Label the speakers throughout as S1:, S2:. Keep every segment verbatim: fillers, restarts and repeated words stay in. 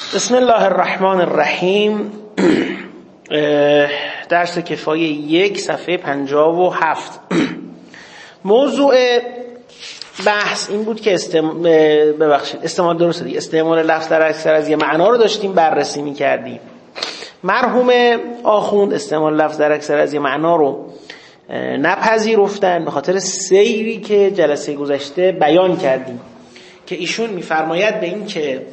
S1: بسم الله الرحمن الرحیم. درس کفایه یک صفحه پنجاه و هفت. موضوع بحث این بود که استعمال ببخشید استعمال درست دیگه استعمال لفظ در اکثر از یه معنا رو داشتیم بررسی می‌کردیم. مرحوم آخوند استعمال لفظ در اکثر از یه معنا رو نپذیرفتن به خاطر سیری که جلسه گذشته بیان کردیم که ایشون می‌فرماید به این که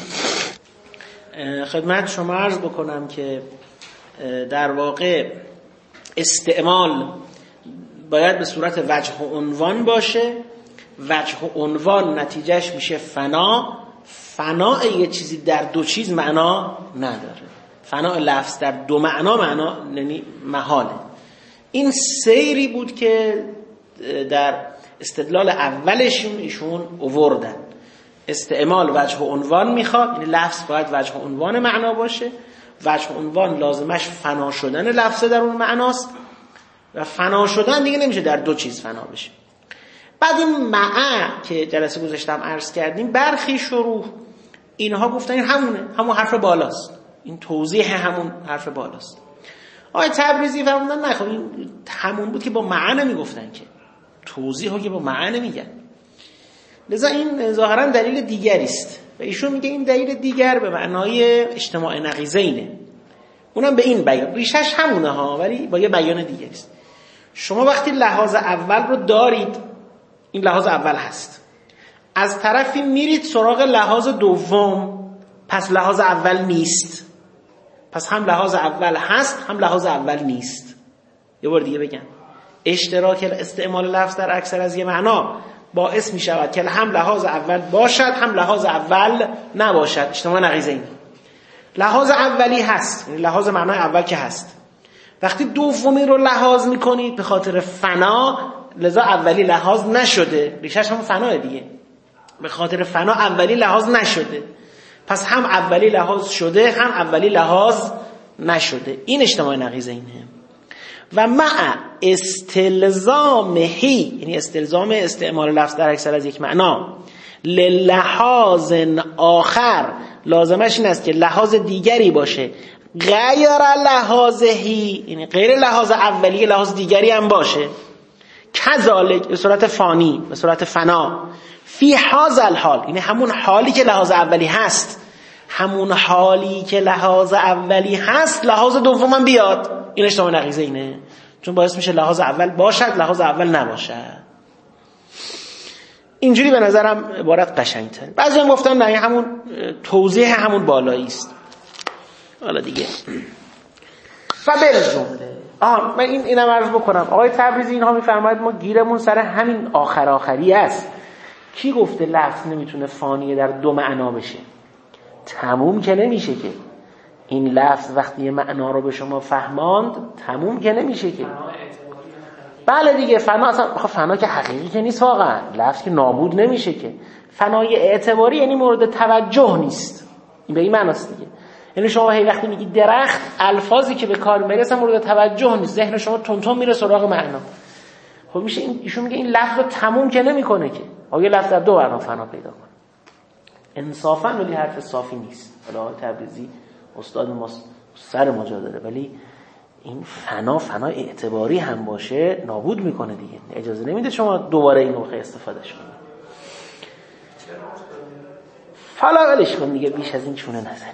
S1: خدمت شما عرض بکنم که در واقع استعمال باید به صورت وجه و عنوان باشه. وجه و عنوان نتیجهش میشه فنا. فناء یه چیزی در دو چیز معنا نداره. فناء لفظ در دو معنا معنا یعنی محاله. این سیری بود که در استدلال اولشون ایشون آوردن. استعمال وجه و عنوان میخواد، یعنی لفظ باید وجه و عنوان معنا باشه. وجه و عنوان لازمش فنا شدن لفظ در اون معناست و فنا شدن دیگه نمیشه در دو چیز فنا بشه. بعد این معا که جلسه گذاشتم عرض کردیم، برخی شروح اینها گفتن این همونه، همون حرف بالاست، این توضیح همون حرف بالاست. آقای تبریزی فرمودن نه خب این همون بود که با معا نمیگفتن که، توضیحو که با معا نمیگن. لذا این ظاهرا دلیل دیگری است و ایشون میگه این دلیل دیگر به معنای اجتماع نقیضینه، اونم به این بیان، ریشش همونه ها ولی با یه بیان دیگری است. شما وقتی لحاظ اول رو دارید، این لحاظ اول هست، از طرفی میرید سراغ لحاظ دوم، پس لحاظ اول نیست. پس هم لحاظ اول هست هم لحاظ اول نیست. یه بار دیگه بگم، اشتراک استعمال لفظ در اکثر از یه معنا باعث می شود که هم لحاظ اول باشد هم لحاظ اول نباشد. اجتماع نقیضین. لحاظ اولی هست، یعنی لحاظ معنای اول که هست. وقتی دومی رو لحاظ می کنید به خاطر فنا، لذا اولی لحاظ نشده، ریشش هم فناه دیگه، به خاطر فنا اولی لحاظ نشده، پس هم اولی لحاظ شده هم اولی لحاظ نشده. این اجتماع نقیضینه. و مع استلزامهی، یعنی استلزام استعمال لفظ در اکثر از یک معنا، للحاظ آخر، لازمش این است که لحاظ دیگری باشه، غیر لحاظهی، یعنی غیر لحاظ اولی لحاظ دیگری هم باشه، کذالک به صورت فانی، به صورت فنا، فی هذا الحال، یعنی همون حالی که لحاظ اولی هست، همون حالی که لحاظ اولی هست لحاظ دومم بیاد. این اجتماع نقیضه اینه، چون باعث میشه لحاظ اول باشد لحاظ اول نباشد. اینجوری به نظرم عبارت قشنگ‌تر. بعضی هم گفتن نه همون توضیح همون بالایی است. حالا دیگه و بالجمله آها من این اینم عرض بکنم، آقای تبریزی اینها میفرماید ما گیرمون سر همین آخر آخری است. کی گفته لفظ نمیتونه فانی در دو معنا بشه؟ تموم که نمیشه که. این لفظ وقتی یه معنا رو به شما فهماند تموم که نمیشه که. بله دیگه، فنا اصلا فنا که حقیقی که نیست واقعا، لفظ که نابود نمیشه که. فنای اعتباری یعنی مورد توجه نیست، این به این معناست دیگه. یعنی شما هی وقتی میگی درخت، الفاظی که به کار میبری اصلا مورد توجه نیست، ذهن شما تونتون میره سراغ معنا. خب میشه این ایشون میگه این لفظ رو تموم که نمیکنه که. آگه لفظ در دو معنا فنا پیدا کنه. انصافا ولی حرف صافی نیست. آقای تبریزی استاد ما سر ما جا داره، ولی این فنا فنا اعتباری هم باشه نابود میکنه دیگه. اجازه نمیده شما دوباره این نوخه استفادهش کنید. فلا ولش کن دیگه، بیش از این چونه نزنیم.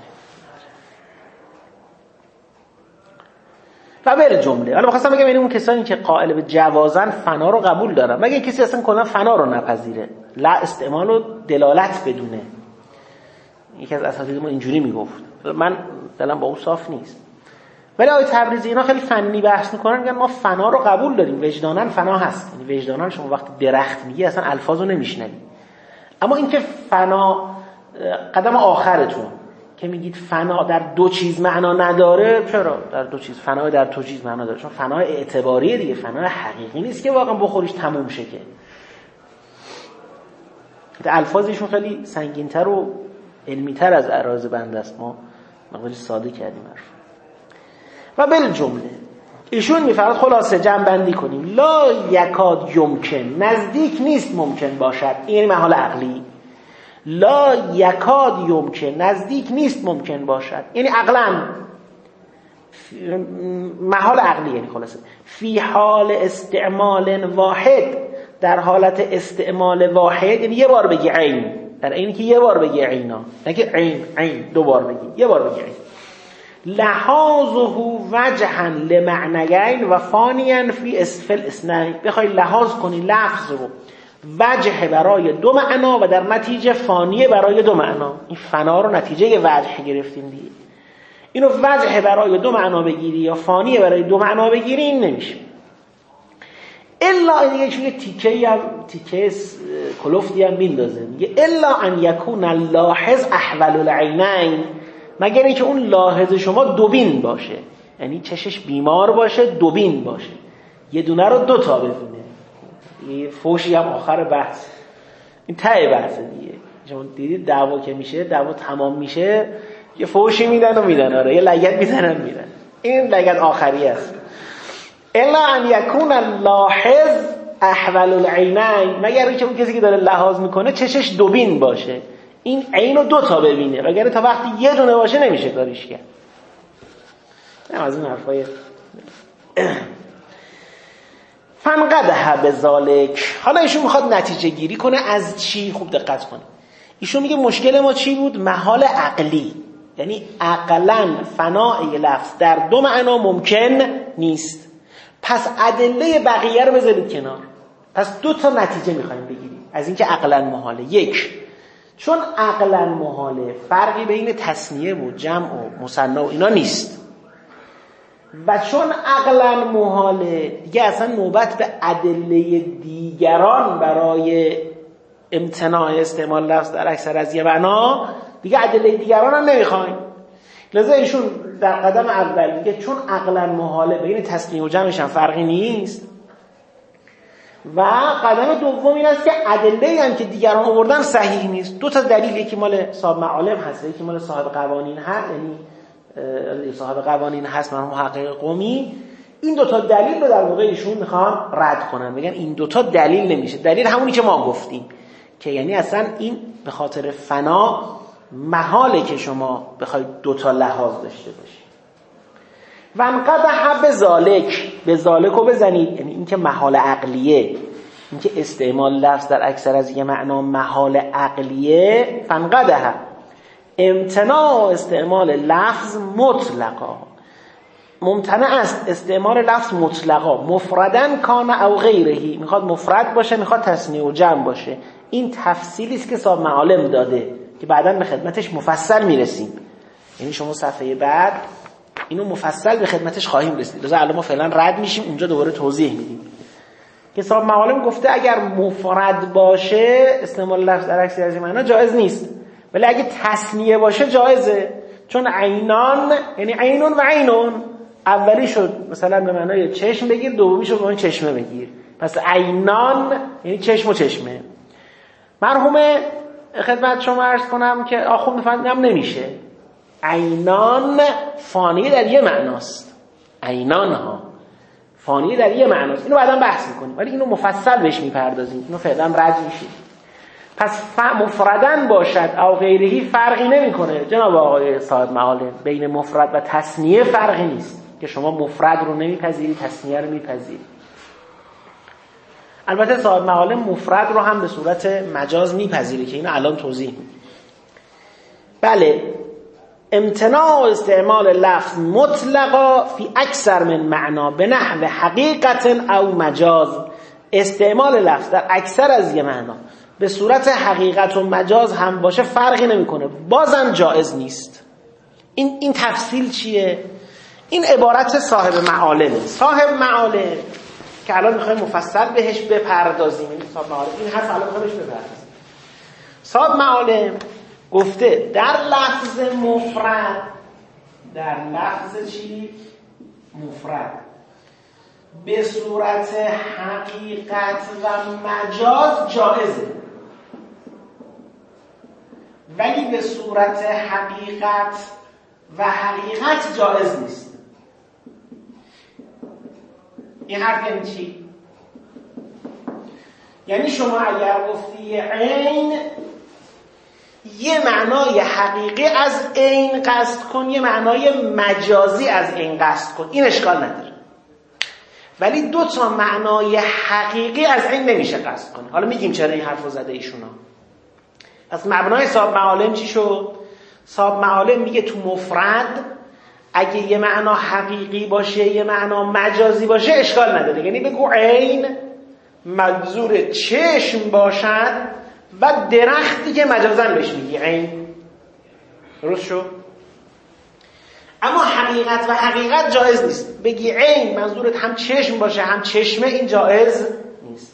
S1: و بر جمله، حالا بخواستم بگم این اون کسانی که قائل به جوازن فنا رو قبول دارن، مگه کسی اصلا کلا فنا رو نپذیره، لا استعمال و دلالت بدونه. یکی از اساتید ما اینجوری میگفت، من دلم با اون صاف نیست. ولی آقای تبریزی اینا خیلی فنی بحث میکنن، میگن ما فنا رو قبول داریم، وجدانن فنا هست. یعنی وجدانن شما وقتی درخت میگی اصلا الفاظو نمیشنوی، اما اینکه فنا قدم آخرتون که میگید فنا در دو چیز معنا نداره، چرا در دو چیز فنا در دو چیز معنا داره؟ چون فنا اعتباریه دیگه، فنا حقیقی نیست که واقعا بخوریش تموم شه که. الفاظشون خیلی سنگین‌تر و علمی‌تر از اراز بنده است، ما مقداری ساده کردیم حرف. و بالجمله ایشون میفرماید خلاصه جمع بندی کنیم، لا یکاد یمکن، نزدیک نیست ممکن باشد، این یعنی محال عقلی، لا یکاد یمکن، نزدیک نیست ممکن باشد، یعنی عقلاً محال عقلی، یعنی خلاصه فی حال استعمال واحد، در حالت استعمال واحد، یعنی یه بار بگی عین، در اینی که یه بار بگی عینا، نگه عین عین دو بار بگی، یه بار بگی عین. لحاظه وجها لمعنیین و ثانیا فی اسفل اثنین، بخوای لحاظ کنی لفظ رو وجه برای دو معنا و در نتیجه فانیه برای دو معنا، این فنا رو نتیجه وجه گرفتیم دیگه، اینو وجه برای دو معنا بگیری یا فانیه برای دو معنا بگیری این نمیشه. الا دیگه چون یه تیکه هم تیکه کلفتی هم میندازه، میگه الا ان یکون اللاحظ احول العینین، مگر اینکه اون لاحظ شما دوبین باشه، یعنی چشش بیمار باشه دوبین باشه، یه دونه رو دو تا ببینه. یه فوشی هم آخر بحث، این ته بحث دیگه، شما دیدید دعوا که میشه، دعوا تمام میشه یه فوشی میدن و میدن، آره یه لگد میزنن میدن، این لگد آخری است. الا ان یکون اللاحظ احول العینین، مگر اینکه اون کسی که داره لحاظ میکنه چشش دوبین باشه، این عین رو دو تا ببینه، وگرنه تا وقتی یه دونه باشه نمیشه کاریش کرد. نه از این حرفای فنقدها بذالک. حالا ایشون میخواد نتیجه گیری کنه از چی؟ خوب دقت کنه. ایشون میگه مشکل ما چی بود؟ محال عقلی، یعنی عقلاً فنای لفظ در دو معنا ممکن نیست. پس ادله بقیه رو بذارید کنار. پس دو تا نتیجه میخوایم بگیریم از اینکه عقلاً محاله. یک، چون عقلاً محاله فرقی بین تثنیه و جمع و مثنی و اینا نیست، و چون عقلاً محاله دیگه اصلا نوبت به ادله دیگران برای امتناع استعمال لفظ در اکثر از یه معنا، دیگه ادله دیگران هم نمیخوایم. لذا ایشون در قدم اول میگه چون عقلاً محاله بین تثنیه و جمعش هم فرقی نیست، و قدم دوم این است که ادله‌ای هم که دیگران آوردن صحیح نیست. دو تا دلیل، یکی مال صاحب معالم هست، یکی مال صاحب قوانین هست، یعنی صاحب قوانین هست مرحوم محقق قمی. این دو تا دلیل رو در واقع ایشون میخوان رد کنن، میگن این دو تا دلیل نمیشه. دلیل همونی که ما گفتیم که یعنی اصلا این به خاطر فنا محاله که شما بخواید دو تا لحاظ داشته باشید. و انقدح بذالک، بذالک رو بزنید، یعنی این که محال عقلیه، این که استعمال لفظ در اکثر از یه معنا محال عقلیه. فانقدح امتناع استعمال لفظ مطلقا، ممتنع است استعمال لفظ مطلقا، مفردن کان او غیرهی، میخواد مفرد باشه میخواد تثنیه و جمع باشه. این تفصیلی است که صاحب معالم داده که بعداً به خدمتش مفصل میرسیم، یعنی شما صفحه بعد اینو مفصل به خدمتش خواهیم رسید. لذا الان ما فعلا رد میشیم، اونجا دوباره توضیح میدیم که صاحب معالم گفته اگر مفرد باشه استعمال لفظ در اکثر از معنا جایز نیست، ولی اگه تثنیه باشه جایزه. چون عینان یعنی عینون و عینون، اولی شد مثلا به معنای چشم بگیر، دومی شد به معنای چشمه بگیر، پس عینان یعنی چشم و چشمه. مرحوم خدمت شما عرض کنم که آخو میفهمم نمیشه، عینان فانی در یه معناست، عینان ها فانی در یه معناست، اینو بعدا بحث میکنیم، ولی اینو مفصل بهش میپردازیم، اینو فعلا رد میشیم. پس مفردن باشد او غیرهی فرقی نمیکنه جناب آقای صاحب معالم، بین مفرد و تثنیه فرقی نیست که شما مفرد رو نمیپذیری تثنیه رو میپذیری. البته صاحب معالم مفرد رو هم به صورت مجاز میپذیره که اینو الان توضیح میدیم. بله، امتناع استعمال لفظ مطلقا فی اکثر من معنا به نحو حقیقت او مجاز، استعمال لفظ در اکثر از یه معنا به صورت حقیقت و مجاز هم باشه فرقی نمیکنه، بازم جایز نیست. این این تفصیل چیه؟ این عبارت صاحب معالمه. صاحب معالم که الان میخوایم مفصل بهش بپردازیم، این صاحب معالم این حرف الان میخوایم بهش بپردازیم. صاحب معالم گفته در لفظ مفرد، در لفظ چی؟ مفرد به صورت حقیقت و مجاز جایزه، ولی به صورت حقیقت و حقیقت جایز نیست. این حرف یعنی چی؟ یعنی شما اگر گفتی عین یه معنای حقیقی از عین قصد کن، یه معنای مجازی از عین قصد کن، این اشکال نداره. ولی دو تا معنای حقیقی از عین نمیشه قصد کنه. حالا میگیم چرا این حرفو زده ایشونا. پس مبنای صاحب معالم چی شد؟ صاحب معالم میگه تو مفرد اگه یه معنا حقیقی باشه یه معنا مجازی باشه اشکال نداره. یعنی بگو عین منظور چشم باشد و درختی که مجازن بهش میگی عین. درست شد؟ اما حقیقت و حقیقت جایز نیست. بگی عین منظورت هم چشم باشه هم چشمه، این جایز نیست.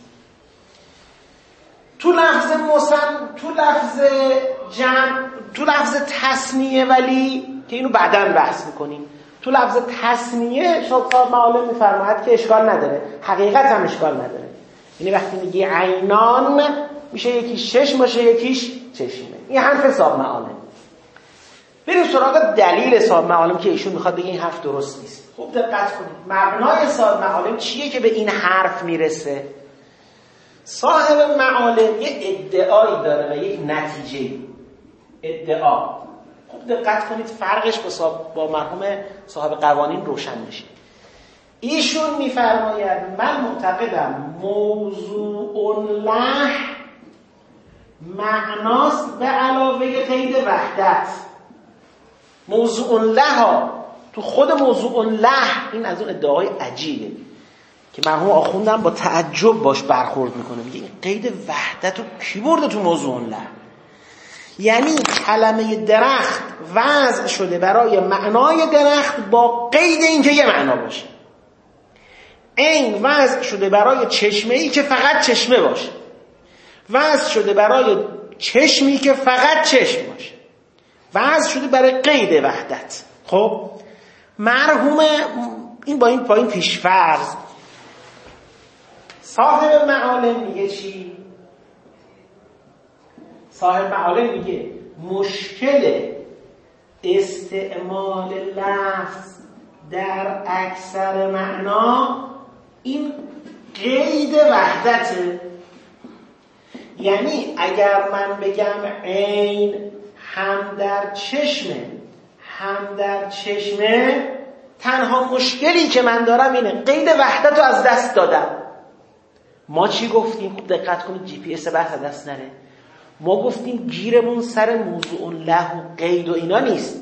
S1: تو لفظ مسن، تو لفظ جمع، تو لفظ تثنیه، ولی که اینو بعداً بحث میکنیم، تو لفظ تثنیه شاید صاحب معالم میفرماید که اشکال نداره، حقیقت هم اشکال نداره. یعنی وقتی میگی عینان میشه یکیش چشم باشه یکیش چشمه. این حرف صاحب معالم. بریم سراغ دلیل صاحب معالم که ایشون میخواد بگه این حرف درست نیست. خوب دقت کنید مبنای صاحب معالم چیه که به این حرف میرسه؟ صاحب معالم یه ادعایی داره و یک نتیجه ادعا. خوب دقت کنید فرقش با صاحب با مرحوم صاحب قوانین روشن میشه. ایشون میفرماید من معتقدم موضوع له معناست به علاوه قید وحدت. موضوع له ها تو خود موضوع له، این از اون ادعای عجیبه که مرحوم آخوندم با تعجب باش برخورد میکنه. میگه این قید وحدت رو کی برده تو موضوع له؟ یعنی کلمه درخت وضع شده برای معنای درخت با قید اینکه یه معنا باشه. عین وضع شده برای چشمه‌ای که فقط چشمه باشه. وضع شده برای چشمی که فقط چشم باشه. وضع شده برای قید وحدت. خب مرحوم این با این با این پیش‌فرض صاحب معالم میگه چی؟ صاحب معالم میگه مشکل استعمال لفظ در اکثر معنا این قید وحدته. یعنی اگر من بگم عین هم در چشمه هم در چشمه، تنها مشکلی که من دارم اینه قید وحدت رو از دست دادم. ما چی گفتیم؟ خوب دقت کنید جی پی اس بحث دست نره. ما گفتیم گیرمون سر موضوع له و قید و اینا نیست.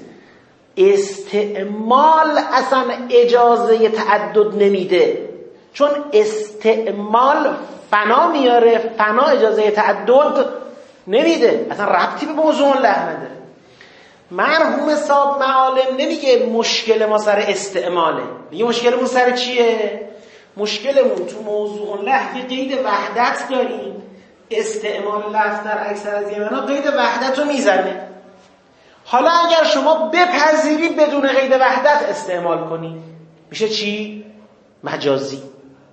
S1: استعمال اصلا اجازه تعدد نمیده، چون استعمال فنا میاره، فنا اجازه تعدد نمیده، اصلا ربطی به موضوع له نداره. مرحوم صاحب معالم نمیگه مشکل ما سر استعماله، میگه مشکلمون سر چیه؟ مشکلمون تو موضوع له که قید وحدت داریم، استعمال لفظ در اکثر از یمنا قید وحدت رو میزنه. حالا اگر شما بپذیری بدون قید وحدت استعمال کنی میشه چی؟ مجازی.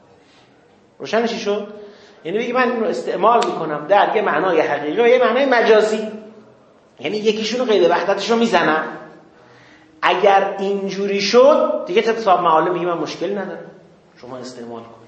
S1: روشن چی شد؟ یعنی بگی من اینو استعمال میکنم در یه معنای حقیقی و یه معنای مجازی، یعنی یکیشونو قید وحدتشو میزنم. اگر اینجوری شد دیگه طب صاحب معالم میگه من مشکل ندارم شما استعمال کنید.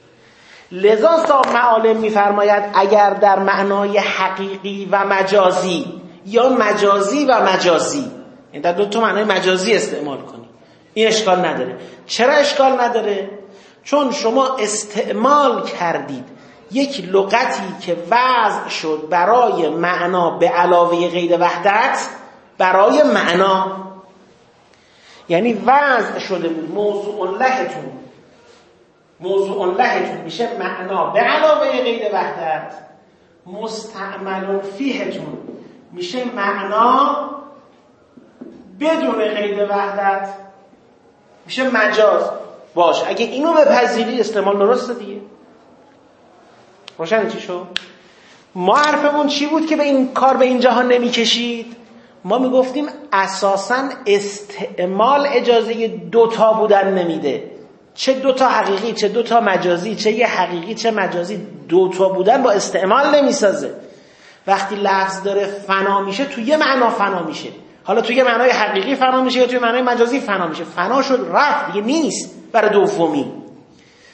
S1: لذا صاحب معالم میفرماید اگر در معنای حقیقی و مجازی یا مجازی و مجازی، یعنی در دو تا معنای مجازی استعمال کنی، این اشکال نداره. چرا اشکال نداره؟ چون شما استعمال کردید یک لغتی که وضع شد برای معنا به علاوه قید وحدت برای معنا، یعنی وضع شده بود موضوع لهتون موضوع لهتون میشه معنا به علاوه قید وحدت، مستعمل فیهتون میشه معنا بدون قید وحدت، میشه مجاز. باش اگه اینو بپذیری استعمال درسته دیگه. روشن چی شد؟ ما حرفمون چی بود که به این کار به این جهان نمی کشید؟ ما می گفتیم اساساً استعمال اجازه دوتا بودن نمیده، چه دوتا حقیقی چه دوتا مجازی، چه یه حقیقی چه مجازی، دوتا بودن با استعمال نمیسازه. وقتی لفظ داره فنا میشه تو یه معنا فنا میشه، حالا تو یه معنای حقیقی فنا میشه یا تو یه معنای مجازی فنا میشه، فنا شد رفت دیگه نیست برای دومی.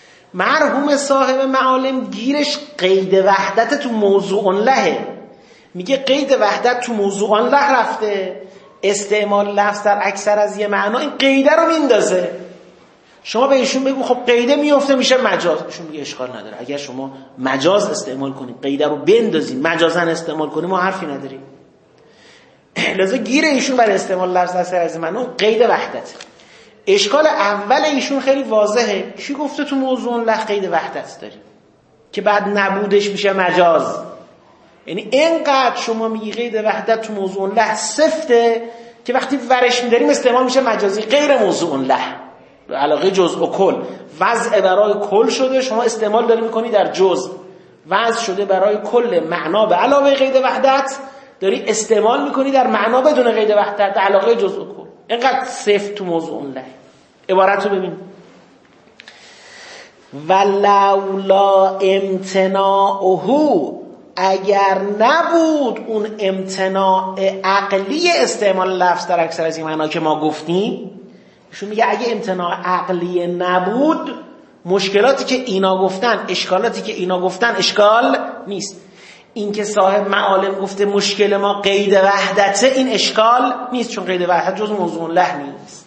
S1: مرحوم صاحب معالم گیرش قید وحدت تو موضوع لهه، میگه قید وحدت تو موضوع آن له رفته، استعمال لفظ در اکثر از یه معنا این قیده رو میندازه. شما به ایشون بگو خب قیده میفته میشه مجاز، ایشون میگه اشکال نداره، اگر شما مجاز استعمال کنید قیده رو بندازید مجازا استعمال کنید ما حرفی نداریم. لذا گیر ایشون برای استعمال لفظ در اکثر از معنا قید وحدت. اشکال اول ایشون خیلی واضحه، کی گفته تو موضوع له قید وحدت داریم که بعد نبودش میشه مجاز؟ یعنی اینقدر شما میگی قید وحدت تو موضوع له سفته که وقتی ورش میداریم استعمال میشه مجازی غیر موضوع له، به علاقه جزء و کل. وضع برای کل شده، شما استعمال داری میکنی در جزء. وضع شده برای کل معنا به علاوه قید وحدت، داری استعمال میکنی در معنا بدون قید وحدت، در علاقه جزء و کل. اینقدر سفت تو موضوع له. عبارت رو ببین: ولولا امتناعه، اگر نبود اون امتناع عقلی استعمال لفظ در اکثر از این معنا که ما گفتیم. ایشون میگه اگه امتناع عقلی نبود، مشکلاتی که اینا گفتن، اشکالاتی که اینا گفتن اشکال نیست. این که صاحب معالم گفته مشکل ما قید وحدته، این اشکال نیست، چون قید وحدت جز موضوع له نیست.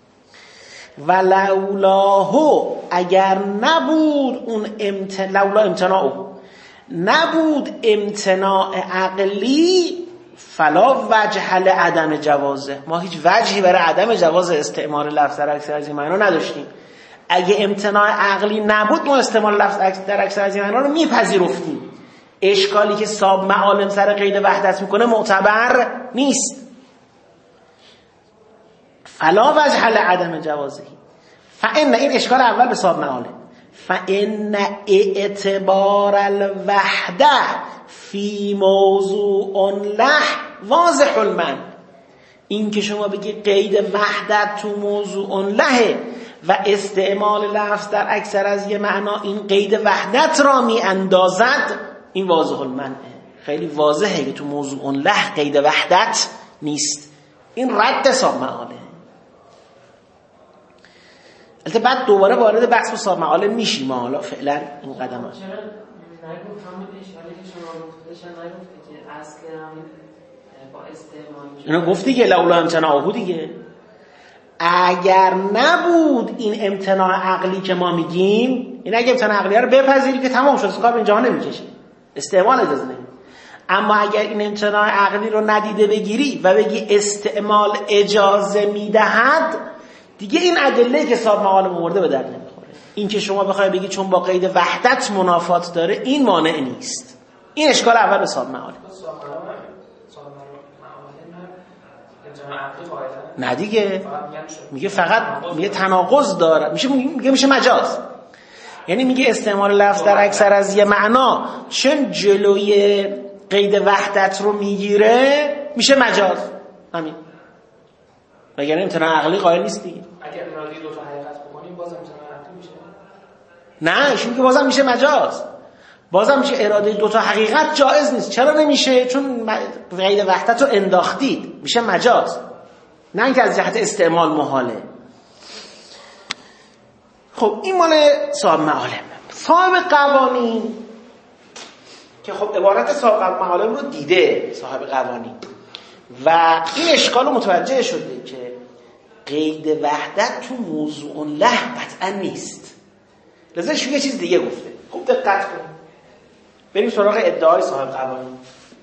S1: ولولاه، اگر نبود اون امتناع، لولا امتناعه، نبود امتناع عقلی، فلا وجه لعدم جوازه، ما هیچ وجهی برای عدم جواز استعمال لفظ در اکثر از این معنا نداشتیم. اگه امتناع عقلی نبود، ما استعمال لفظ در اکثر از این معنا رو میپذیرفتیم. اشکالی که صاحب معالم سر قید وحدت میکنه معتبر نیست. فلا وجه لعدم جوازه، فان، این اشکال اول به صاحب معالم، فان اعتبار الوحده فی موضوع له واضح المن. این که شما بگی قید وحدت تو موضوع له و استعمال لفظ در اکثر از یه معنا این قید وحدت را می اندازد، این واضح المنه، خیلی واضحه که تو موضوع له قید وحدت نیست. این رد صاحب معالم. البته بعد دوباره وارد بحث و صاحب معالم میشیم، ما حالا فعلا این قدم هست. اینو گفتی که لولا امتناعه دیگه. اگر نبود این امتناع عقلی که ما میگیم، این اگه امتناع عقلی رو بپذیری که تمام شد، کار اینجا نمیکشه، استعمال اجازه نمیده. اما اگر این امتناع عقلی رو ندیده بگیری و بگی استعمال اجازه میدهد، دیگه این ادله که صاحب معالم آورده به درد نمیخوره. این که شما بخوای بگی چون با قید وحدت منافات داره، این مانع نیست. این اشکال اول به صاحب معالم. نه دیگه، میگه فقط میگه تناقض داره، میشه میگه میشه مجاز. یعنی میگه استعمال لفظ در اکثر از یه معنا چون جلوی قید وحدت رو میگیره میشه مجاز. همین. وگرنه امتناع عقلی قائل نیست دیگه.
S2: اگر اراده دو تا حقیقت بکنیم باز امتناع عقلی میشه؟
S1: نه، ایشون میگه بازم میشه مجاز. بازم میشه اراده دو تا حقیقت جایز نیست. چرا نمیشه؟ چون قید وحدت رو انداختید، میشه مجاز. نه اینکه از جهت استعمال محاله. خب این مال صاحب معالم. صاحب قوانین که خب عبارت صاحب معالم رو دیده، صاحب قوانین، و این اشکال رو متوجه شده که قید وحدت تو موضوع له قطعا نیست. لذا شو یه چیز دیگه گفته. خوب دقت کنید. بریم سراغ ادعای صاحب قوانین.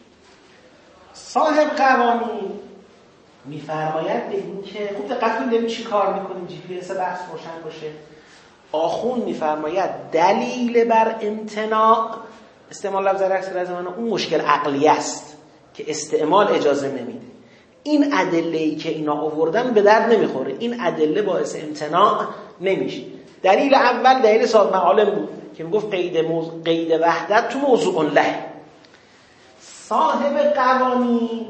S1: صاحب قوانین میفرماید به این که خوب دقت کنید داریم چی کار میکنیم، جی پی اس بحث روشن باشه. آخوند میفرماید دلیل بر امتناع استعمال لفظ در اکثر از معنا اون مشکل عقلی است که استعمال اجازه نمیده. این ادله‌ای که اینا آوردن به درد نمیخوره، این ادله باعث امتناع نمیشه. دلیل اول دلیل صاحب معالم بود که میگفت قید موضوع قید وحدت تو موضوع له. صاحب قوانین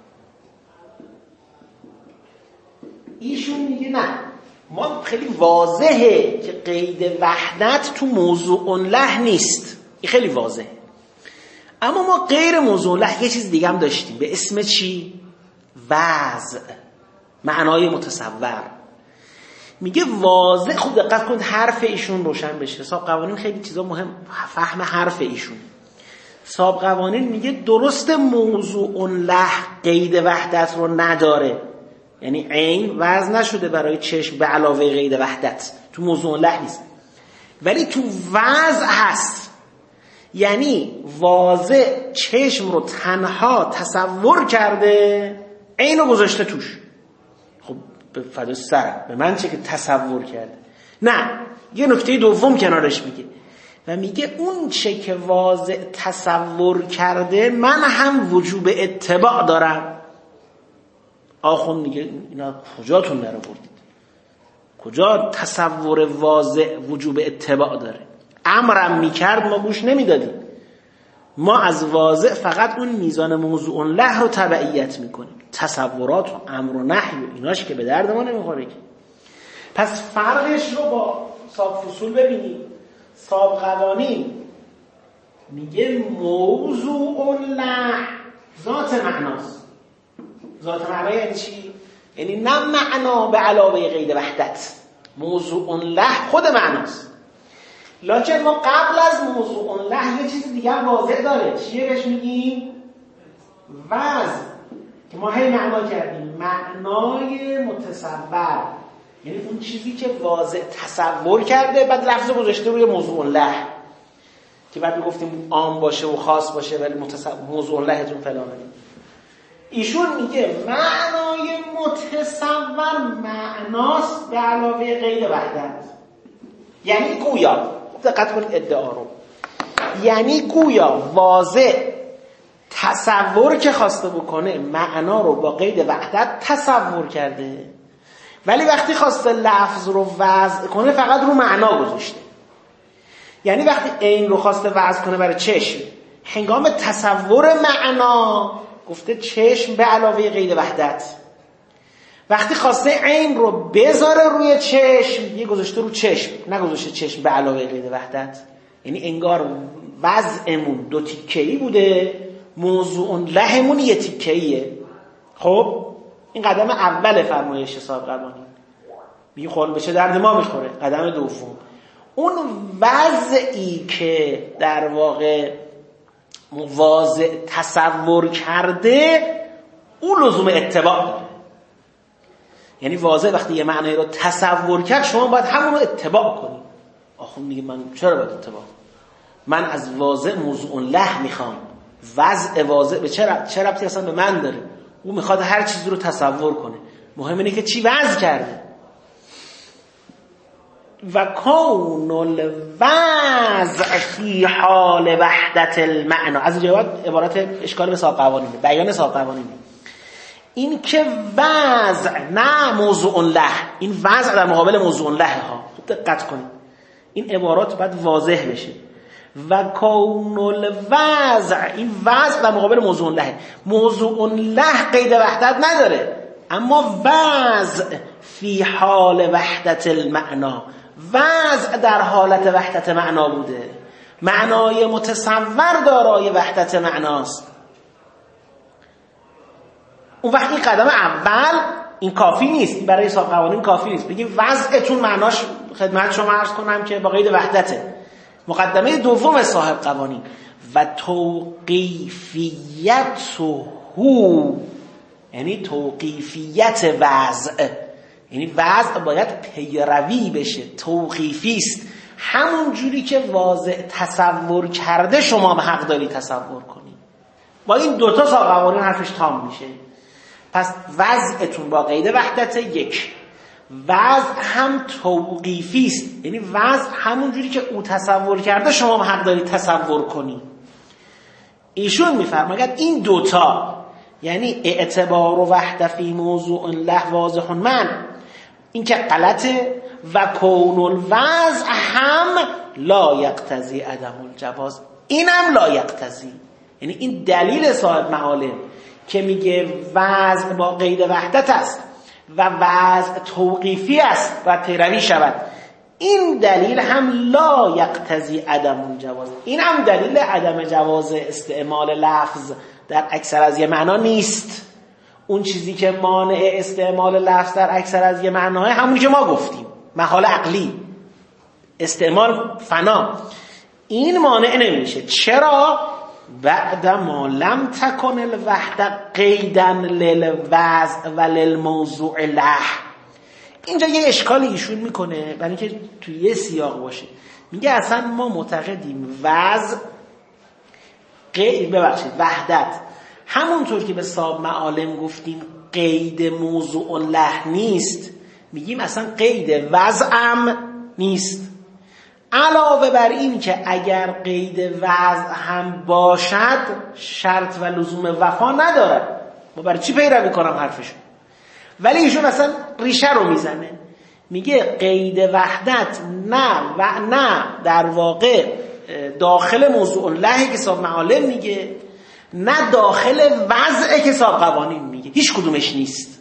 S1: ایشون میگه نه، ما خیلی واضحه که قید وحدت تو موضوع له نیست، این خیلی واضحه. اما ما غیر موضوع له یه چیز دیگه هم داشتیم به اسم چی؟ وضع، معنای متصور. میگه واضح، خوب دقت کنید حرف ایشون روشن بشه. صاحب قوانین خیلی چیزا مهم، فهم حرف ایشون. صاحب قوانین میگه درست موضوع له قید وحدت رو نداره، یعنی عین وضع نشده برای چشم به علاوه قید وحدت، تو موضوع له نیست، ولی تو وضع هست. یعنی واضع چشم رو تنها تصور کرده، عین رو گذاشته توش. خب به فدای سرم، به من چه که تصور کرده؟ نه، یه نکته دوم کنارش میگه و میگه اون چه که واضع تصور کرده من هم وجوب اتباع دارم. آخوند میگه اینا کجاتون نرو بردید؟ کجا تصور واضع وجوب اتباع داره؟ امرم میکرد ما گوش نمیدادیم. ما از واضع فقط اون میزان موضوع له رو تبعیت میکنیم. تصورات و امر و نهی و ایناش که به درد ما نمیخوره که. پس فرقش رو با صاحب فصول ببینیم. صاحب قوانین میگه موضوع له ذات معناست. ذات معنا یعنی چی؟ یعنی نه معنا به علاوه قید وحدت، موضوع له خود معناست. لکن ما قبل از موضوع له یه چیز دیگه واضح داره. چیه بهش میگیم؟ وضع، که ما هی معنا کردیم معنای متصور، یعنی اون چیزی که واضح تصور کرده بعد لفظ گذاشته روی موضوع له، که بعد میگفتیم عام باشه و خاص باشه ولی متصور موضوع لهتون فلانه. ایشون میگه معنای متصور معناست به علاوه قید وحدت. یعنی گویا، دقت کنید ادعا رو، یعنی گویا واضح تصور که خواسته بکنه معنا رو با قید وحدت تصور کرده، ولی وقتی خواسته لفظ رو وضع کنه فقط رو معنا گذاشته. یعنی وقتی عین رو خواسته وضع کنه برای چشم، هنگام تصور معنا گفته چشم به علاوه قید وحدت. وقتی خواسته عین رو بذاره روی چشم، یه گذاشته رو چشم، نگذاشته چشم به علاوه قید وحدت. یعنی انگار وضعمون دو تیکه‌ای بوده، موضوع لهمون یه تیکه‌ایه. خب این قدم اول فرمایش صاحب قوانین. میگه خب به چه درد ما میخوره؟ قدم دوم، اون وضعی که در واقع واضع تصور کرده اون لزوم اتباع داره. یعنی واضع وقتی یه معنی رو تصور کرد شما باید همون رو اتباع کنی. آخه میگه من چرا باید اتباع؟ من از واضع موضوع له میخوام. وضع واضع به چه چه ربطی اصلا به من داره؟ او میخواد هر چیزی رو تصور کنه. مهم اینه که چی وضع کرده. و کون الوضع فی حال وحدت المعنی. از اینجا عبارت اشکال به صاحب قوانینه، بیان صاحب قوانینه. این که وضع نه موضوع له، این وضع در مقابل موضوع له ها. خوب دقت کنید این عبارات باید واضح بشه. و کون الوضع، این وضع در مقابل موضوع له. موضوع له قید وحدت نداره، اما وضع فی حال وحدت المعنی، وضع در حالت وحدت معنا بوده. معنای متصور دارای وحدت معناست. اون وقت این قدم اول این کافی نیست، برای صاحب قوانین کافی نیست. بگیم وضعتون معناش خدمت شما عرض کنم که با قید وحدته. مقدمه دوم صاحب قوانین و توقیفیته، یعنی توقیفیت وضع، یعنی وضع باید پیروی بشه، توقیفی است. همون جوری که واضع تصور کرده شما به حق داری تصور کنی. با این دوتا صاحب قوانین حرفش تام میشه. پس وضعتون با قید وحدت یک، وضع هم توقیفی است، یعنی وضع همون جوری که او تصور کرده شما به حق داری تصور کنی. ایشون میفرماید این دوتا، یعنی اعتبار و وحدت فی موضوع له واضح من، این که غلطه، و کون الوضع هم لا یقتضی عدم الجواز، اینم لا یقتضی. یعنی این دلیل صاحب معالم که میگه وضع با قید وحدت است و وضع توقیفی است و پیروی شود، این دلیل هم لا یقتضی عدم الجواز، این هم دلیل عدم جواز استعمال لفظ در اکثر از یه معنا نیست. اون چیزی که مانع استعمال لفظ در اکثر از یه معناه همون که ما گفتیم، محال عقلی، استعمال فنا، این مانع نمیشه. چرا؟ بعد ما لم تکن الوحده قیدا للوضع و للموضوع له. اینجا یه اشکالی ایشون میکنه برای اینکه توی یه سیاق باشه. میگه اصلا ما معتقدیم وضع قید ببخشید وحدت همونطور که به صاحب معالم گفتیم قید موضوع له نیست، میگیم اصلا قید وضعم نیست. علاوه بر این که اگر قید وضع هم باشد شرط و لزوم وفا ندارد. ما برای چی پیروی کنم حرفشون؟ ولی ایشون اصلا ریشه رو میزنه، میگه قید وحدت نه و نه در واقع داخل موضوع لهی که صاحب معالم میگه، نه داخل وضع که صاحب قوانین میگه، هیچ کدومش نیست.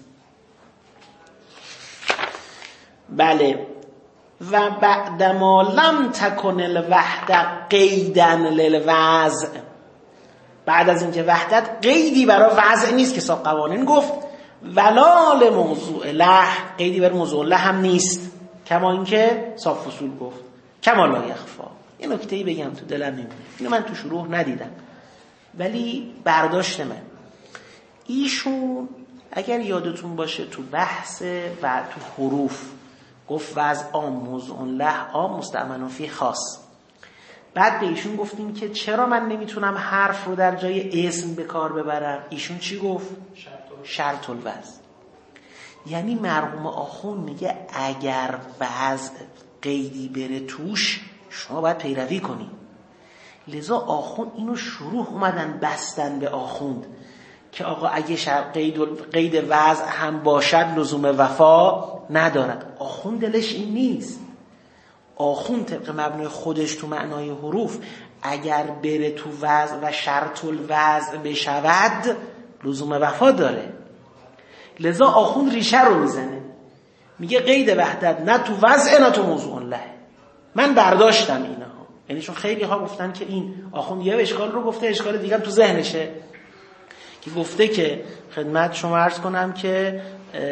S1: بله. و بعد ما لم تکن الوحده قیدا للوضع، بعد از اینکه وحدت قیدی برای وضع نیست که صاحب قوانین گفت، ولا لموضوع له قیدی برای موضوع له هم نیست، کما اینکه صاحب فصول گفت کما لا یخفا. یه نکته‌ای بگم تو دلم میمونه، اینو من تو شروح ندیدم ولی برداشت من، ایشون اگر یادتون باشه تو بحث و تو حروف گفت وضع عام موضوع له عام مستعمل فی خاص. بعد به ایشون گفتیم که چرا من نمیتونم حرف رو در جای اسم به کار ببرم. ایشون چی گفت؟ شرط الوضع. یعنی مرحوم آخوند میگه اگر وضع قیدی بره توش شما باید پیروی کنی. لذا آخوند اینو شروع اومدن بستن به آخوند که آقا اگه قید, قید وضع هم باشد لزوم وفا ندارد. آخوند دلش این نیست. آخوند طبق مبنای خودش تو معنای حروف اگر بره تو وضع و شرط الوضع بشود لزوم وفا داره. لذا آخوند ریشه رو میزنه، میگه قید وحدت نه تو وضع نه تو موضوع له. من برداشتم اینا ها، یعنی چون خیلی ها گفتن که این آخوند یه اشکال رو گفته، اشکال دیگه تو ذهنشه که گفته که خدمت شما عرض کنم که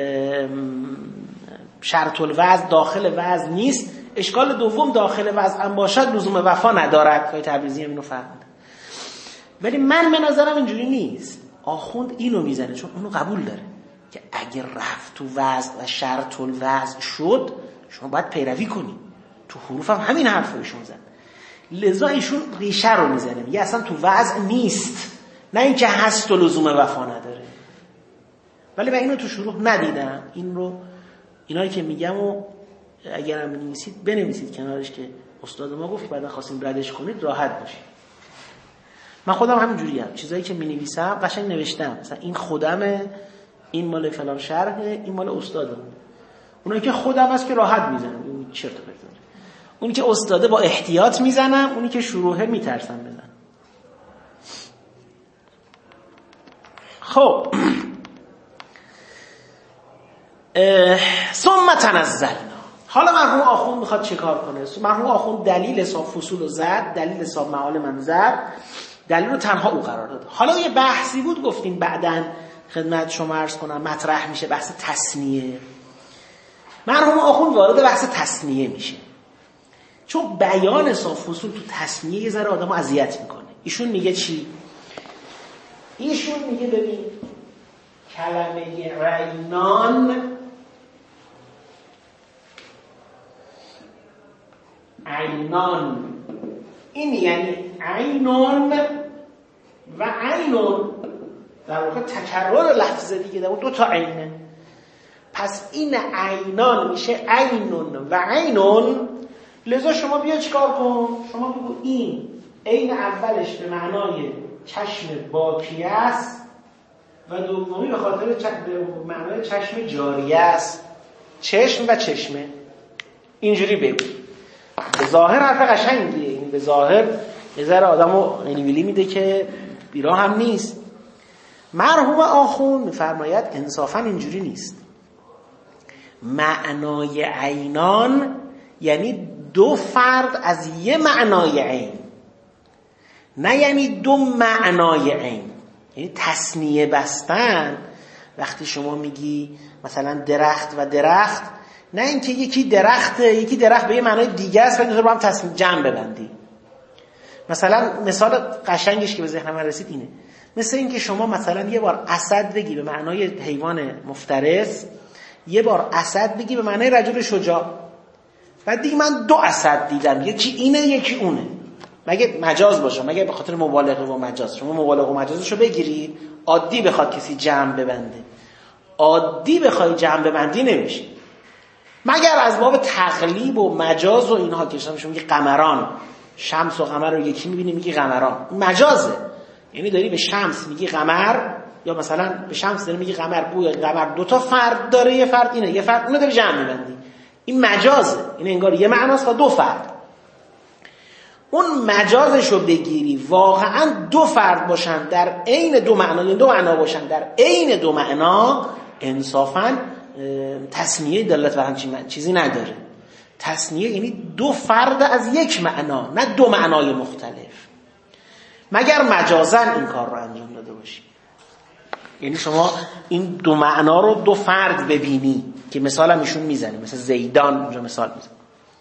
S1: شرط الوضع داخل وضع نیست، اشکال دوم داخل وضع هم باشد لزوم وفا ندارد. که تبریزی هم اینو فرمود. ولی من به نظرم اینجوری نیست. آخوند اینو میزنه چون اونو قبول داره که اگر رفت تو وضع و شرط الوضع شد شما باید پیروی کنی. تو حروف هم همین حرف رو ایشون زد. لذا ایشون ریشه رو میزنه، میگه اصلا تو وضع نیست، نه اینکه هست و لزوم وفا نداره. ولی من اینو تو شروح ندیدم. این رو اینایی که میگم و اگر هم بنویسید بنویسید کنارش که استاد ما گفت بعدا خواستیم ردش کنید راحت باشید. من خودم همینجوری هم چیزایی که مینویسم قشنگ نوشتم، مثلا این خودمه، این مال فلان شرحه، این مال استادم. اونایی که خودم هست که راحت میزنم، این چرت و پرت. اونی که استاده با احتیاط میزنم، اونی که شروحه میترسم بزنم. خب ثم تنزلنا. حالا مرحوم آخوند میخواد چه کار کنه؟ مرحوم آخوند دلیل حساب فصول رو زد، دلیل حساب معالم هم زد، دلیل رو تنها او قرار داد. حالا یه بحثی بود گفتیم بعدن خدمت شما عرض کنم مطرح میشه، بحث تثنیه. مرحوم آخوند وارد بحث تثنیه میشه چون بیان حساب فصول تو تثنیه یه ذره آدمو اذیت میکنه. ایشون میگه چی؟ ایشون میگه ببین کلمه رینان عینان، این یعنی عینون و عینون، در واقع تکرار لفظ دیگه، در دو تا عینه. پس این عینان میشه عینون و عینون. لذا شما بیا چیکار کن؟ شما بگو این عین اولش به معنای چشم باکی است و دومی به خاطر چ... به معنای چشم جاری است. چشم و چشمه، اینجوری بگو. به ظاهر حرف قشنگیه، این به ظاهر یه ذره آدمو انیویلی میده که بیرا هم نیست. مرحوم آخوند میفرماید انصافا اینجوری نیست. معنای عینان یعنی دو فرد از یه معنای عین، نه یعنی دو معنای عین. یعنی تثنیه بستن وقتی شما میگی مثلا درخت و درخت، نه اینکه یکی درخته یکی درخت به یه معنای دیگه است و اینطور با هم تصمیم جمع ببندی. مثلا مثال قشنگش که به ذهن من رسید اینه، مثل این که شما مثلا یه بار اسد بگی به معنای حیوان مفترس، یه بار اسد بگی به معنای رجل شجاع. بعد دیگه من دو اسد دیدم، یکی اینه یکی اونه. مگه مجاز باشه؟ مگه به خاطر مبالغه و مجاز شما مبالغه و مجازشو بگیرید؟ عادی بخواد کسی جمع ببنده، عادی بخوای جمع ببندی نمیشه، مگر از باب تقلیب و مجاز و اینها که شما میگی قمران، شمس و قمر رو یکی میبینی میگی قمران، مجازه. یعنی داری به شمس میگی قمر، یا مثلا به شمس داری میگی قمر، بوی قمر دو تا فرد داره، یه فرد اینه یه فرد اونه، داری جمع میبندی. این مجازه، این انگار یه معناست و دو فرد. اون مجازشو بگیری واقعا دو فرد باشن در عین دو معنا، یعنی دو معنا باشن در عین دو معنا، انصافا تثنیه دلالت بر همچین چیزی نداره. تثنیه یعنی دو فرد از یک معنا، نه دو معنای مختلف، مگر مجازن این کار رو انجام داده باشی. یعنی شما این دو معنا رو دو فرد ببینی که مثال هم ایشون میزنه، مثل زیدان اونجا مثال میزنه.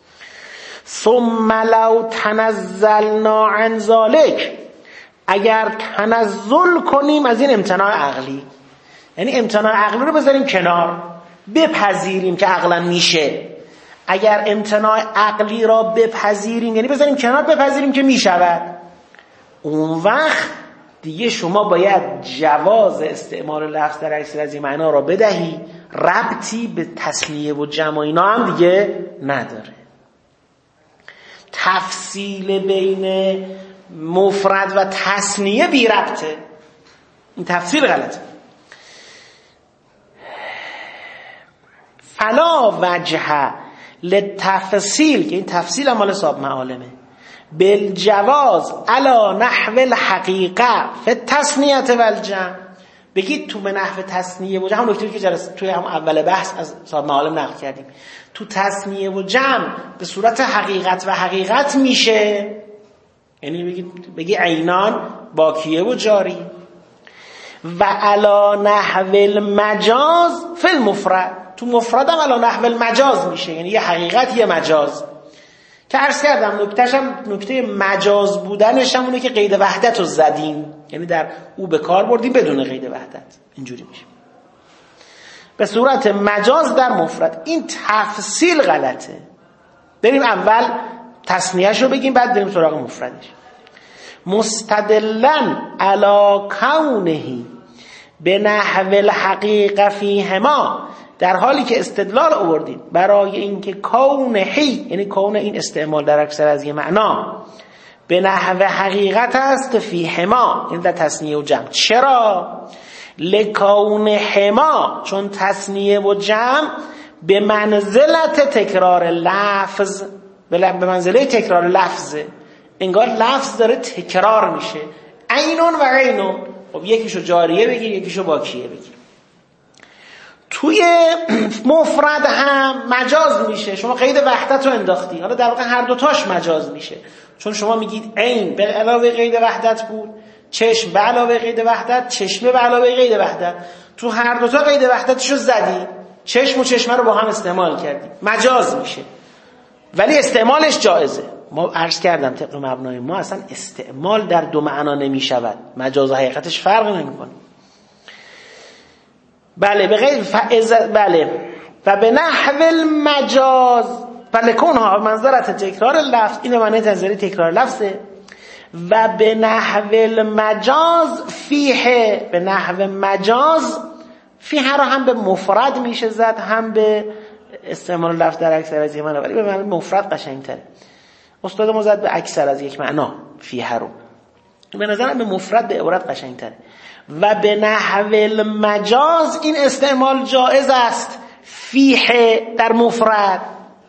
S1: ثم لو تنزلنا عن ذلك، اگر تنزل کنیم از این امتناع عقلی، یعنی امتناع عقلی رو بذاریم کنار، بپذیریم که عقلا میشه. اگر امتناع عقلی را بپذیریم یعنی بذاریم کنار، بپذیریم که میشود، اون وقت دیگه شما باید جواز استعمال لفظ در اکثر از این معنا را بدهی، ربطی به تثنیه و جمع اینا هم دیگه نداره. تفصیل بین مفرد و تثنیه بی ربطه، این تفصیل غلطه. فلا وجه للتفصیل، که این تفصیل مال صاحب معالمه، بالجواز علی نحو الحقیقه فی التثنیه والجمع. بگید تو به نحو تثنیه و جمع، هم نکته که جلسه توی هم اول بحث از صاحب معالم نقل کردیم، تو تثنیه و جمع به صورت حقیقت و حقیقت میشه، یعنی بگید بگی عینان باکیه و جاری، و علی نحو المجاز فی المفرد، تو مفرد هم علی نحو المجاز میشه، یعنی یه حقیقت یه مجاز. که عرض کردم نکتهش هم نکته مجاز بودنش هم اونه که قید وحدت رو زدیم، یعنی در او به کار بردیم بدون قید وحدت، اینجوری میشه به صورت مجاز در مفرد. این تفصیل غلطه. بریم اول تثنیه‌اش رو بگیم، بعد بریم سراغ مفردش. مستدلن علی کونه به نحو الحقیقه فیهما، در حالی که استدلال آوردیم برای اینکه کونهی، یعنی کون این استعمال در اکثر از یه معنا به نحو حقیقت است فیهما، این در تثنیه و جمع. چرا؟ لکونهما، چون تثنیه و جمع به منزلت تکرار لفظ، به منزله تکرار لفظ، انگار لفظ داره تکرار میشه. عینون و عینون، خب یکیشو جاریه بگیر یکیشو باکیه بگیر. توی مفرد هم مجاز میشه، شما قید وحدت رو انداختی، حالا در واقع هر دوتاش مجاز میشه، چون شما میگید عین به علاوه قید وحدت بود، چشم به علاوه قید وحدت، چشمه به علاوه قید وحدت، تو هر دوتا قید وحدتشو زدی، چشم و چشمه رو با هم استعمال کردی، مجاز میشه، ولی استعمالش جایزه. ما عرض کردم طبق مبنای ما اصلا استعمال در دو معنا نمیشود، مجاز و حقیقتش فرق نمیکنه. بله به غیر فائز، بله و به نحو المجاز، بله کنها منظرت تکرار لفظ، این معنی تنظری تکرار لفظه. و به نحو المجاز فیه، به نحو مجاز فیه رو هم به مفرد میشه زد، هم به استعمال لفظ در اکثر از یک معنا، ولی به معنی مفرد قشنگتره. استاد ما زد به اکثر از یک معنا فیه رو، به نظرم به مفرد به عبارت قشنگتره. و به نحو المجاز این استعمال جائز است فیه در مفرد،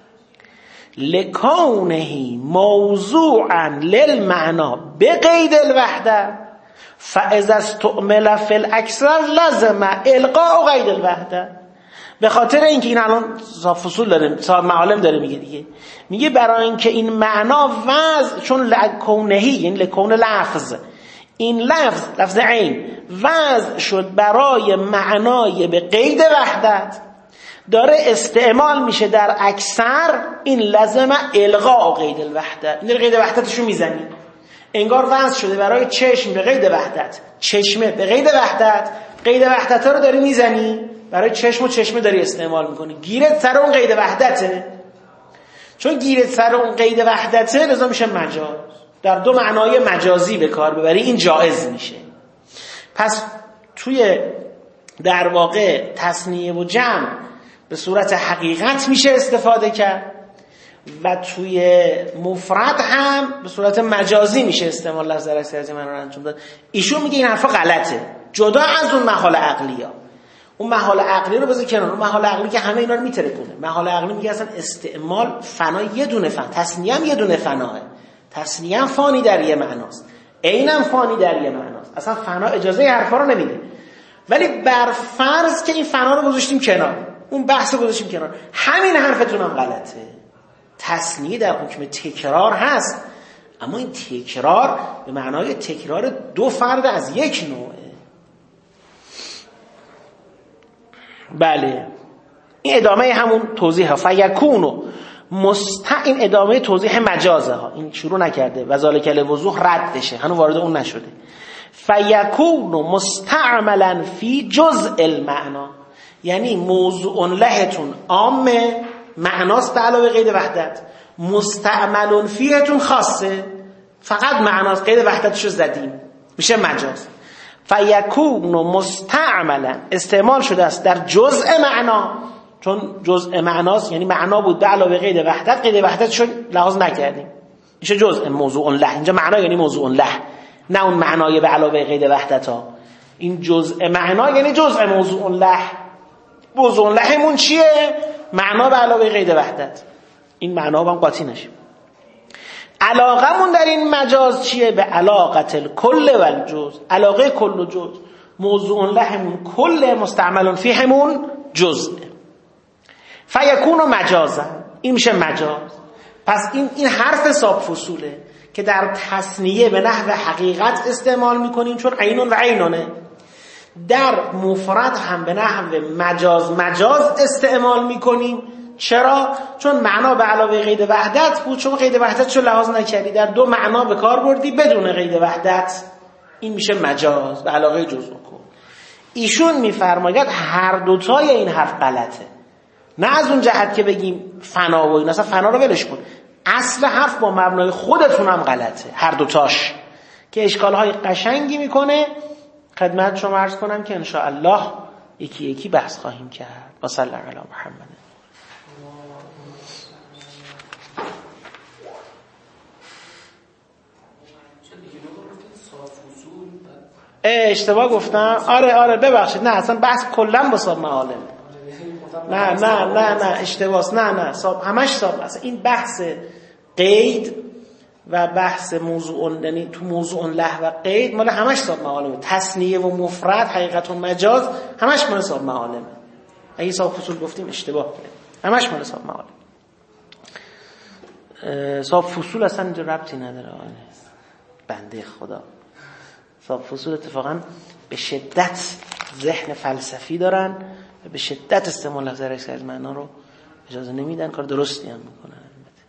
S1: لکونه موضوعا للمعنا بقید الوحده، فاذا استعمل فی الاکثر لازم القاء قید الوحده. به خاطر اینکه این الان فصول داره، صاحب معالم داره میگه دیگه، میگه برای اینکه این معنا وضع، چون لکونهی یعنی لکون لفظ، این لفظ لفظ عین وضع شد برای معنای به قید وحدت، داره استعمال میشه در اکثر، این لازمه الغاء قید الوحدت، این قید وحدتشو میزنی. انگار وضع شده برای چشم به قید وحدت، چشمه به قید وحدت، قید وحدت ها رو داری میزنی برای چشم و چشمه داری استعمال میکنی، گیرت سر اون قید وحدته. چون گیرت سر اون قید وحدته لذا میشه مجاز. در دو معنای مجازی به کار ببری این جایز میشه. پس توی در واقع تثنیه و جمع به صورت حقیقت میشه استفاده کرد و توی مفرد هم به صورت مجازی میشه استعمال لفظ در اکثر از من رو انجام داد. ایشون میگه این حرفا غلطه، جدا از اون محال عقلی ها. اون محال عقلی رو بذار کنار، اون محال عقلی که همه اینا رو میترکونه. محال عقلی میگه اصلا استعمال فنا یه دونه فنا، تثنیه هم یه دونه فناه، تثنیه هم فانی در یه معناست، عینم فانی در یه معناست، اصلا فنا اجازه حرفا رو نمیده. ولی بر فرض که این فنا رو گذاشتیم کنار، اون بحث رو گذاشتیم کنار، همین حرفتون هم غلطه. تثنیه در حکم تکرار هست، اما این تکرار به معنای تکرار دو فرد از یک نوعه. بله این ادامه همون توضیح ها. فیکونو مست این ادامه توضیح مجازه ها، این شروع نکرده و ذالک الوضوح ردشه، هنوز وارد اون نشده. فیکونو مستعملا فی جزء المعنا، یعنی موضوع لهتون عام معناست به علاوه قید وحدت، مستعمل فیهتون خاصه فقط معناست، قید وحدتشو زدیم میشه مجاز. فیکون مستعملا استعمال شده است در جزء معنا، چون جزء معناست یعنی معنا بود به علاوه قید وحدت، قید وحدتشو لحاظ نکردیم میشه جزء موضوع له. اینجا معنا یعنی موضوع له، نه اون معنای به علاوه قید وحدت ها. این جزء معنا یعنی جزء موضوع له. موضوع لهمون چیه؟ معنا به علاوه قید وحدت. این معنا هم قاطی نشه. علاقمون در این مجاز چیه؟ به علاقت الکل و الجز، علاقه کل و جز. موضوع لهمون کل، مستعمل فیهمون جزء. فیکون مجازا، این میشه مجاز. پس این این حرف حساب فصوله که در تثنیه به نحو حقیقت استعمال میکنیم چون عینون و عینونه، در مفرد هم به نحو مجاز مجاز استعمال میکنیم. چرا؟ چون معنا به علاوه قید وحدت بود، چون قید وحدت چون لحاظ نکردی در دو معنا به کار بردی بدون قید وحدت، این میشه مجاز به علاوه جزء کن. ایشون میفرماید هر دوتای این حرف غلطه، نه از اون جهت که بگیم فنا و این، اصلا فنا رو ولش کن، اصل حرف با مبنای خودتون هم غلطه هر دوتاش، که اشکالهای قشنگی میکنه. خدمت شما عرض کنم که انشاءالله یکی یکی بحث خواهیم کرد. و صلی الله علی محمد. اشتباه گفتم؟ آره آره ببخشید، نه اصلا بحث کلا با صاحب معالم، نه نه نه نه اشتباهست، نه نه صاحب همش صاحب، اصلا این بحث قید و بحث موضوع، یعنی تو موضوع له و قید مال همش صاحب معالمه. تثنیه و مفرد حقیقت و مجاز همش مال صاحب معالمه. اگه صاحب فصول گفتیم اشتباه کنیم، همش مال صاحب معالم. صاحب فصول اصلا اینجا ربطی نداره. بنده خدا صاحب فصول اتفاقا به شدت ذهن فلسفی دارن و به شدت استعمال لفظ رئیس از معنا رو اجازه نمیدن، کار درستی هم میکنن.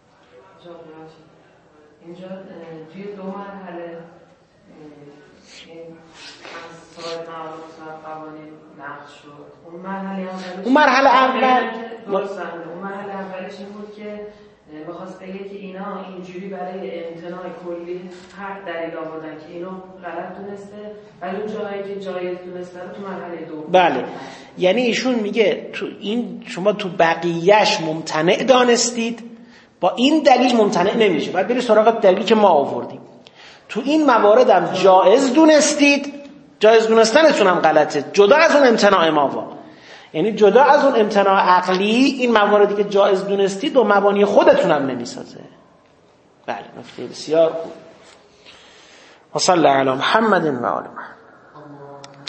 S3: اینجا توی دو مرحله این صاحب معالم صاحب قوانین نقش شد. اون مرحله اولش
S1: اون مرحله اول
S3: درست اون مرحله اولش این بود که می‌خواست بگه که اینا اینجوری برای امتناع کلی هر دلیل آوردن که اینو غلط دونسته، ولی اون جایی که جایز دونسته رو تو مرحله دو.
S1: بله، یعنی ایشون میگه تو این شما تو بقیه‌اش ممتنع دانستید، با این دلیل ممتنع نمیشه، باید بری سراغ دلیلی که ما آوردیم. تو این موارد هم جایز دونستید، جایز دونستنتون هم غلطه، جدا از اون امتناع ما، یعنی جدا از اون امتناع عقلی، این مواردی که جایز دونستید و مبانی خودتون هم نمیسازه. بله، نکته بسیار خوب. و صلی الله علی محمد و آله محمد.